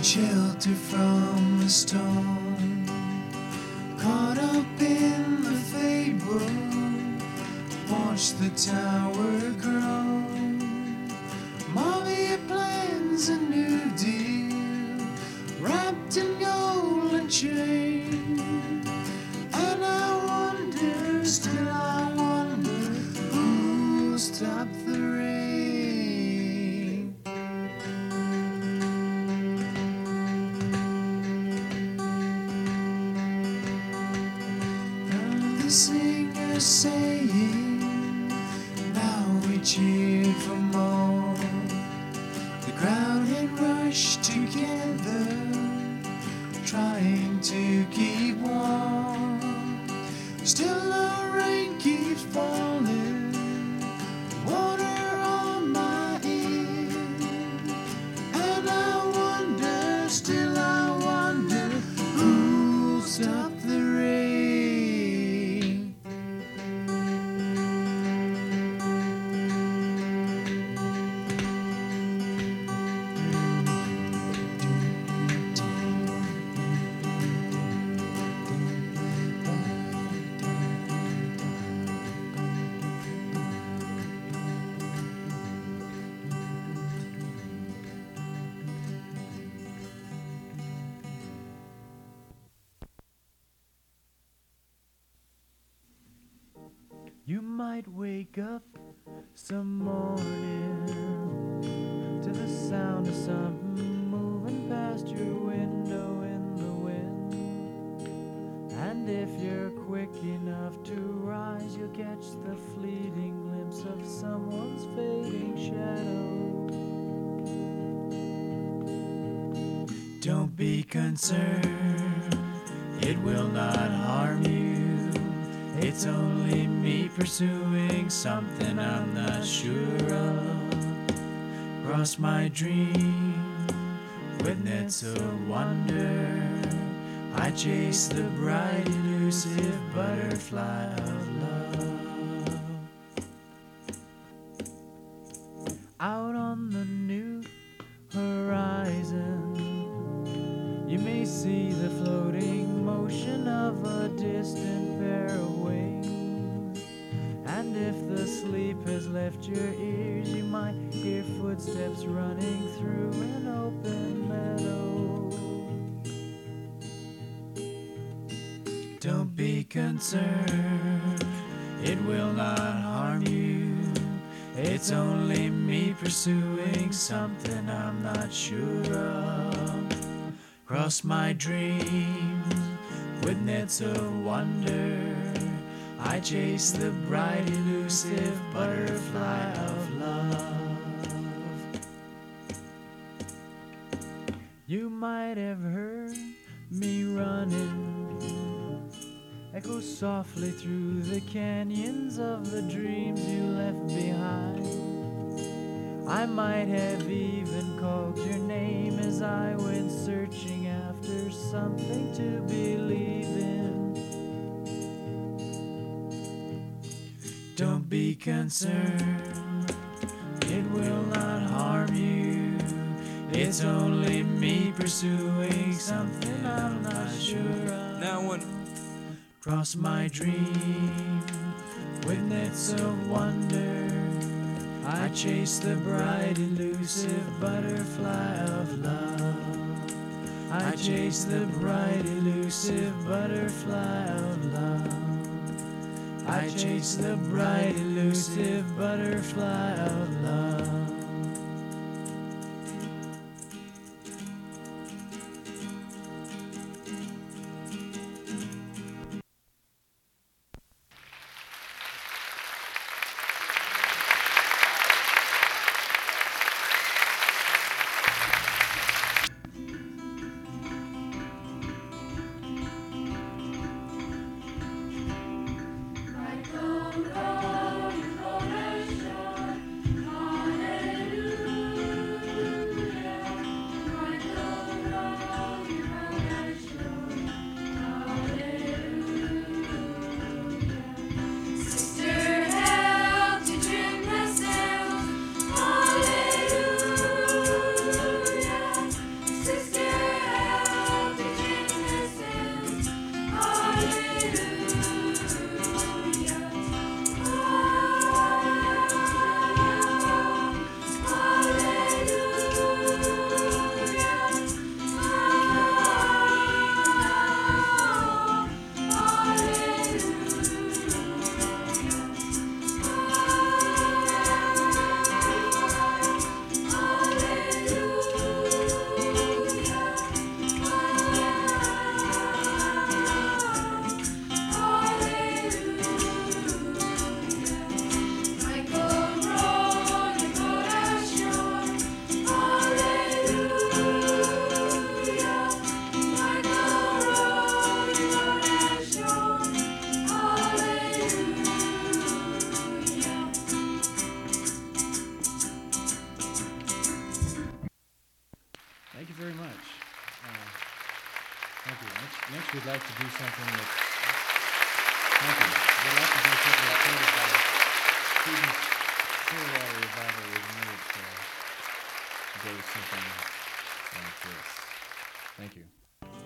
shelter from the storm. Caught up in the fable, watch the tower grow. Mommy plans a new deal, wrapped in gold and chain. And I wonder, still I wonder, who'll stop the rain? The singer saying, now we cheer for more. The crowd had rushed together, trying to keep warm. Still the rain keeps falling, water on my ear. And I wonder, still I wonder, who'll stop the rain? You might wake up some morning to the sound of something moving past your window in the wind. And if you're quick enough to rise, you'll catch the fleeting glimpse of someone's fading shadow. Don't be concerned, it will not harm you. It's only me pursuing something I'm not sure of. Cross my dream with nets of wonder. I chase the bright, elusive butterfly of love. Out on the new horizon, you may see the floating motion of a distant pair of wings. And if the sleep has left your ears, you might hear footsteps running through an open meadow. Don't be concerned, it will not harm you. It's only me pursuing something I'm not sure of. Cross my dreams with nets of wonder. I chase the bright, elusive butterfly of love. You might have heard me running, echo softly through the canyons of the dreams you left behind. I might have even called your name as I went searching after something to believe in. Don't be concerned, it will not harm you. It's only me pursuing something I'm not sure of. Now one. Cross my dream with nets of wonder. I chase the bright, elusive butterfly of love. I chase the bright, elusive butterfly of love. I chase the bright, elusive butterfly of love. Like gold, gold, coronation, you very much. Thank you. Next we'd like to do something that's... Thank you. We'd like to do something that's created by Stephen Clearwater Revival with me. It goes something like this. Thank you.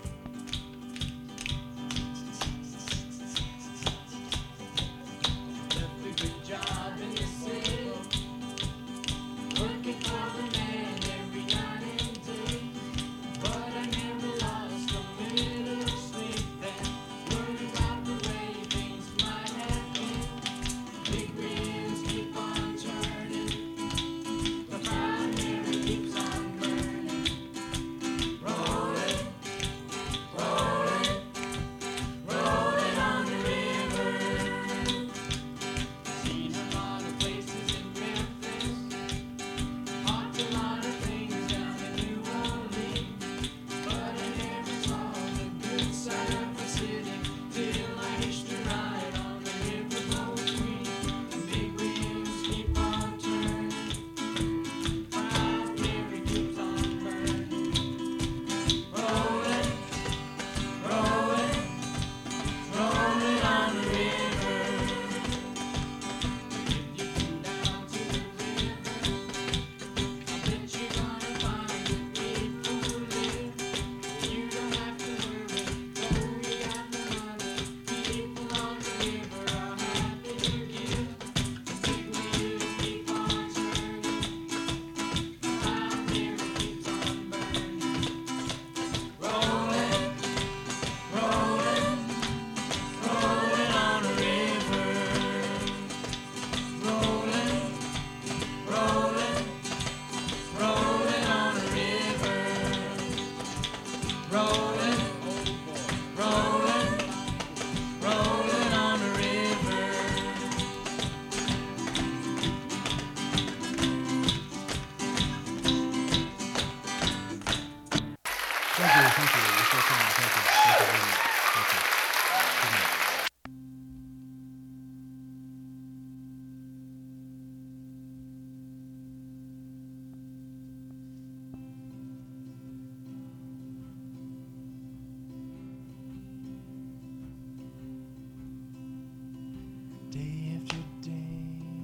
Day after day,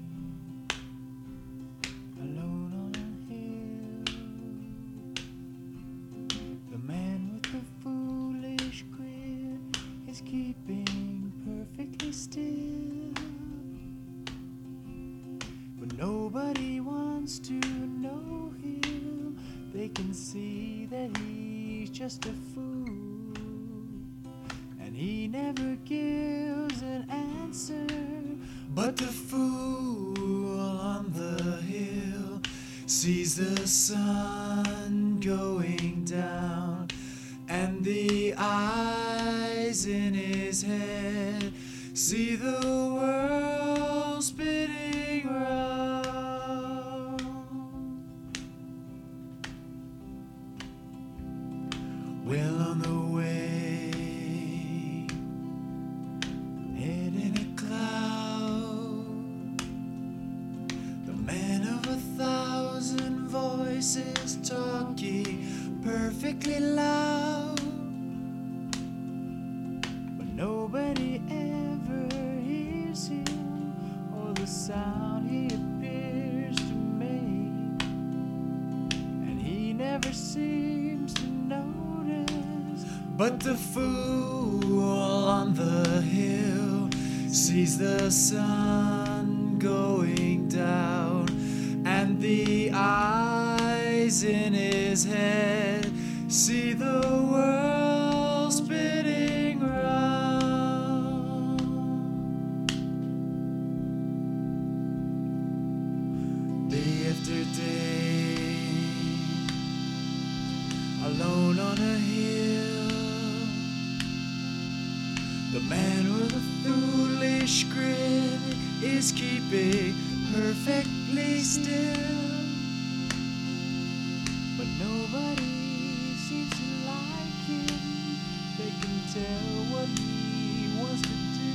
alone on a hill, the man with the foolish grin is keeping perfectly still, but nobody wants to know him. They can see that he's just a fool, and he never gives an answer. But the fool on the hill sees the sun going down, and the eyes in his head see the world spinning round. Well, on the way, head in a cloud, the man of 1,000 voices talking perfectly loud, but nobody ever hears him or the sound he appears to make, and he never seems to notice. But the fool on the hill sees the sun going down, and the eyes in his head see the world spinning round. Day after day, alone on a hill, the man with a foolish grin is keeping perfectly still, but nobody seems to like him. They can tell what he wants to do,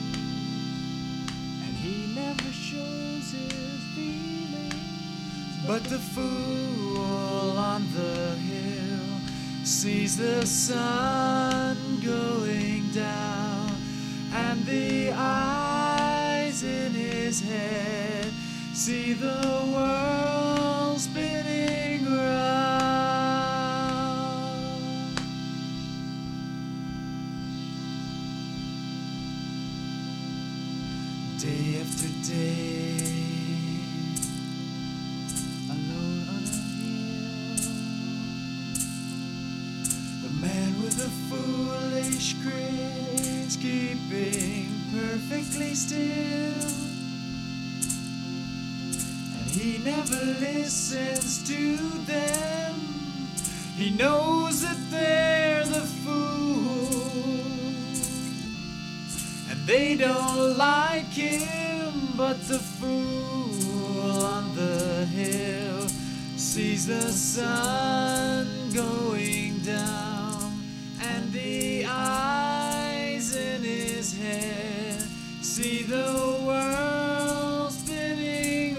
and he never shows his feelings. But the fool on on the hill sees the sun going down, and the eyes in his head see the world spinning round. Day after day, alone on a hill, the man with the foolish grin is keeping perfectly still, and he never listens to them. He knows that they're the fool, and they don't like him, but the fool on the hill sees the sun going down, and the eyes in his head see the world spinning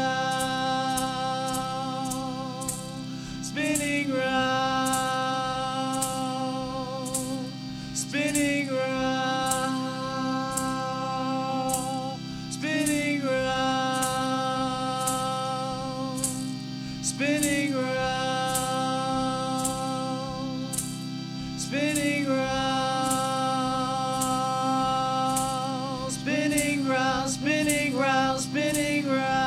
round, spinning round, spinning round, spinning round, spinning round, spinning round, spinning round, spinning round, spinning round.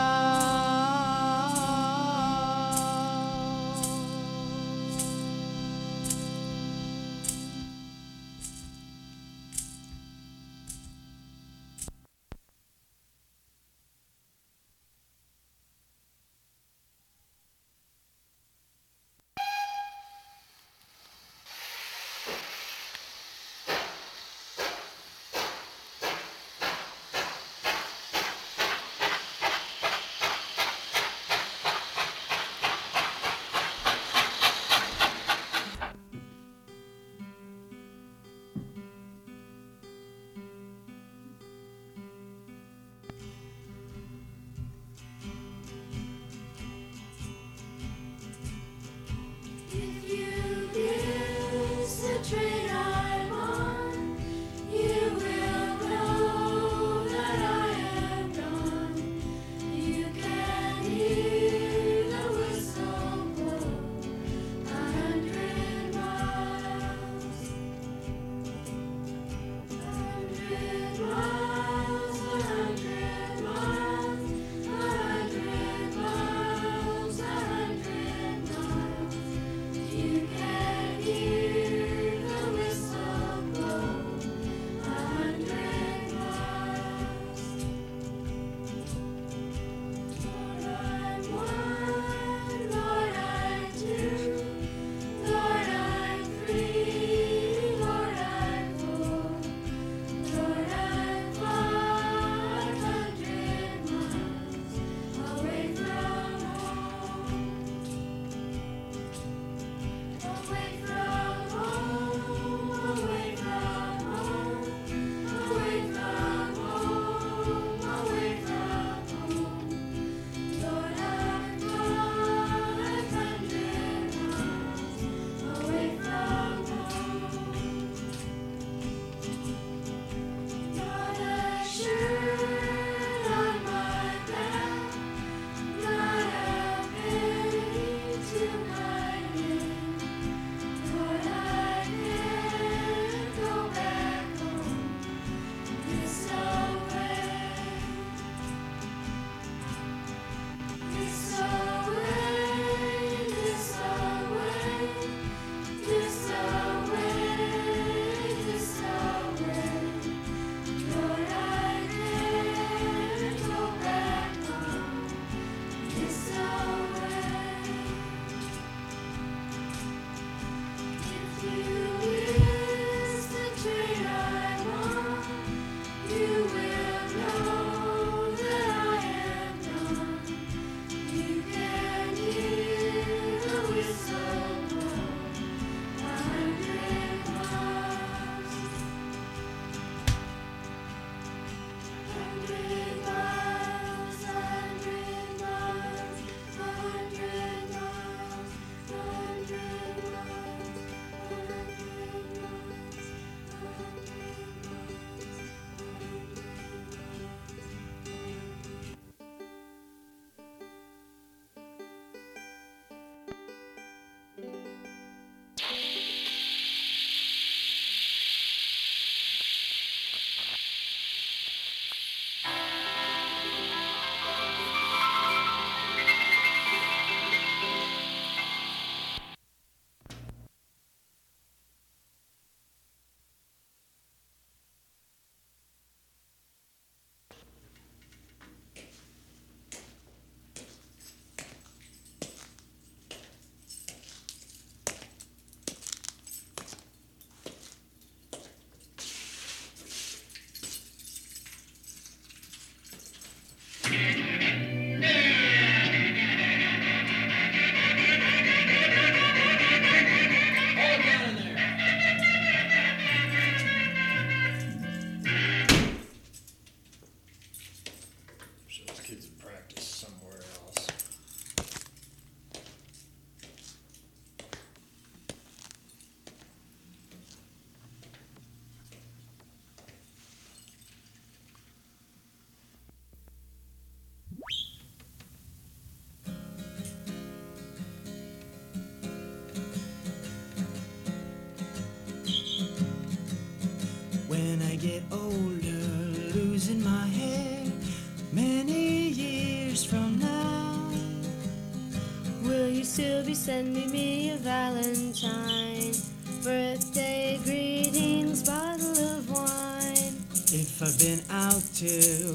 when I get older, losing my hair many years from now. Will you still be sending me a Valentine? Birthday greetings, bottle of wine. If I've been out till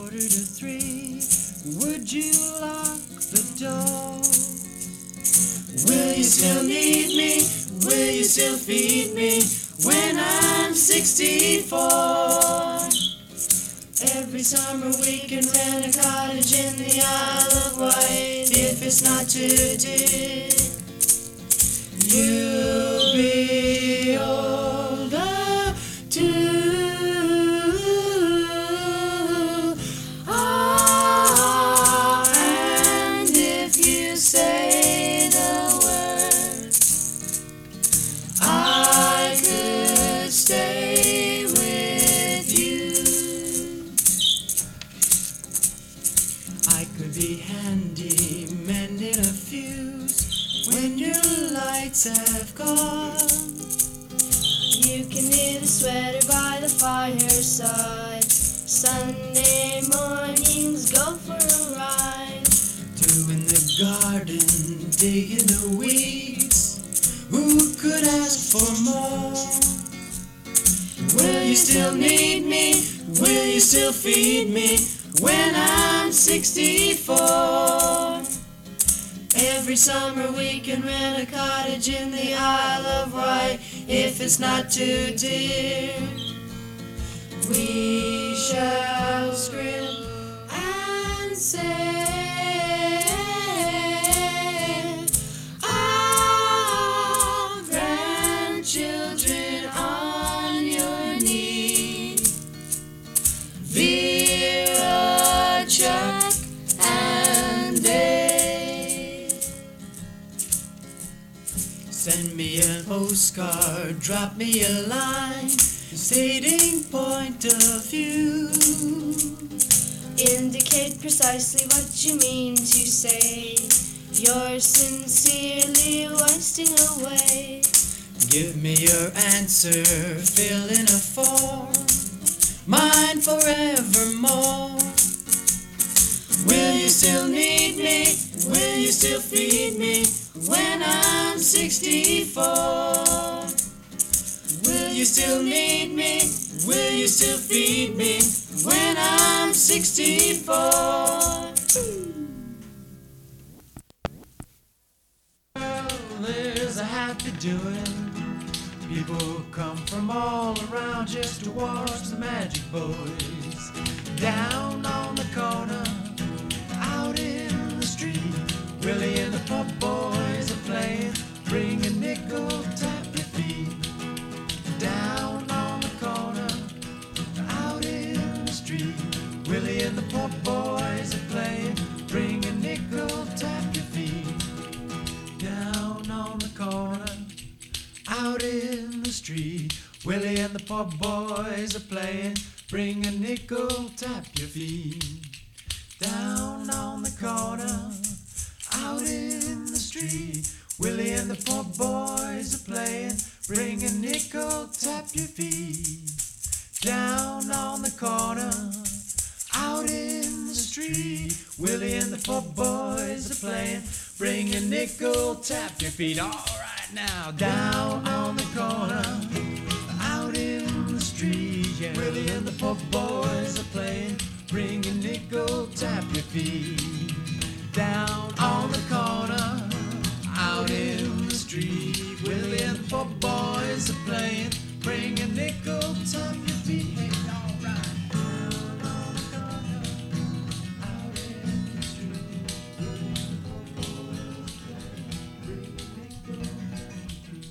2:45, would you lock the door? Will you still need me? Will you still feed me when I'm 64? Every summer we can rent a cottage in the Isle of Wight. If it's not too dear, you'll be older too. Ah, and if you say the word, I could stay with you. I could be handy mending a fuse when your lights have gone. You can knit a sweater by the fireside. Sunday mornings go for a ride. Doing the garden, digging the weeds. Who could ask for more? Will you still need me? Will you still feed me when I'm 64? Every summer we can rent a cottage in the Isle of Wight. If it's not too dear, we shall script and say, ah, grandchildren on your knee, Vera, Chuck, and Dave. Send me a postcard, drop me a line, stating point of view. Indicate precisely what you mean to say. You're sincerely wasting away. Give me your answer, fill in a form, mine forevermore. Will you still need me? Will you still feed me when I'm 64? Will you still need me? Will you still feed me when I'm 64? Well, there's a happy doing. People come from all around just to watch the Magic Boys. Down on the corner, out in the street, Willie and the Pop Boys are playing. Bring a nickel, tap your feet. Down on the corner, out in the street, Willie and the Pop Boys are playing. Bring a nickel, tap your feet. Down on the corner, out in the street, Willie and the Pop Boys are playing. Bring a nickel, tap your feet. Down on the corner, out in the street, Willie and the Pop Boys are playing. Bring a nickel, tap your feet. Down on the corner, out in the street, Willie and the Pop Boys are playing. Bring a nickel, tap your feet. All right now, down on the corner, out in the street, yeah, Willie and the Pop Boys are playing. Bring a nickel, tap your feet. Down on the corner, out in the street, Willie and the Pop Boys are playing. Bring a nickel, tap your feet. Hey, all right. Down on the corner, out in the street, Willie and the Pop Boys are playing. Bring a nickel, tap your feet.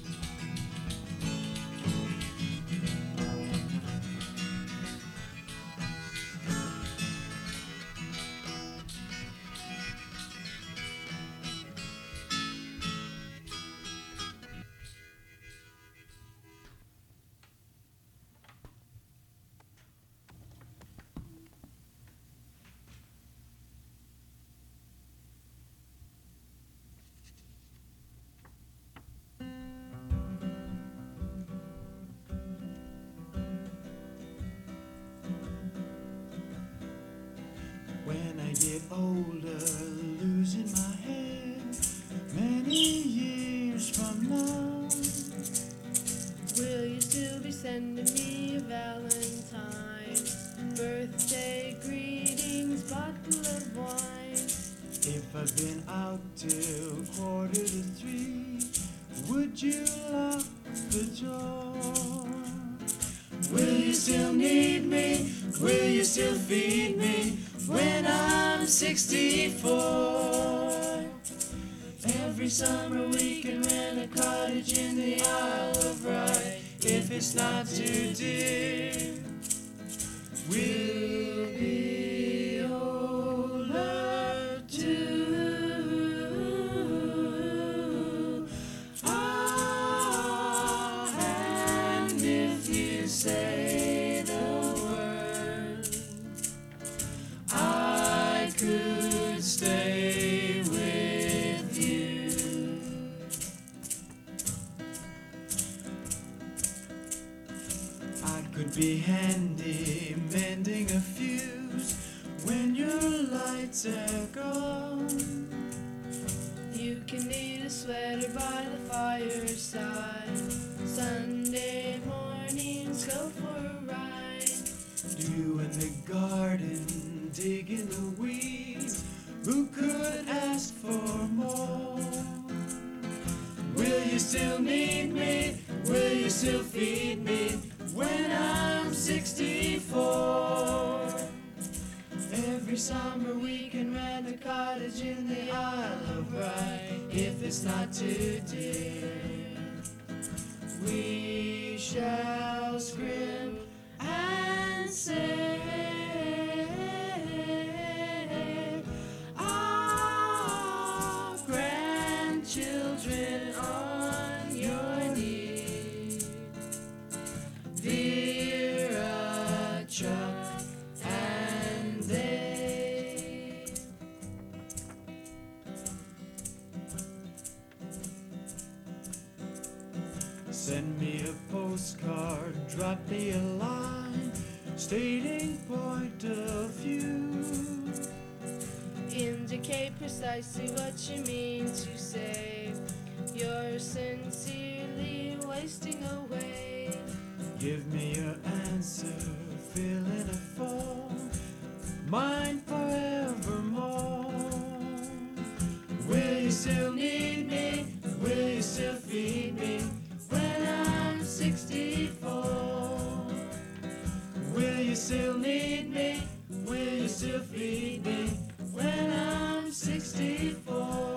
Send me a Valentine's, birthday greetings, bottle of wine. If I've been out till 2:45, would you lock the door? Will you still need me? Will you still feed me when I'm 64? Every summer we can rent a cottage in the Isle of Wight. If it's not too dear, we'll be older too. Ah, and if you say the word, I could stay with you. I could be handy mending a fuse when your lights are gone. You can knit a sweater by the fireside. Sunday mornings go for a ride. You in the garden digging the weeds. Who could ask for more? Will you still need me? Will you still feed me when I'm 64? Every summer we can rent a cottage in the Isle of Wight. If it's not too dear, we shall scrimp and save our grandchildren on your knee. Vera, Chuck, and Dave. Send me a postcard, drop me a line, stating point of view. Indicate precisely what you mean to say. You're sincerely wasting away. Give me your answer, fill in a form, mine forevermore. Will you still need me? Will you still feed me when I'm 64? Will you still need me? Will you still feed me when I'm 64?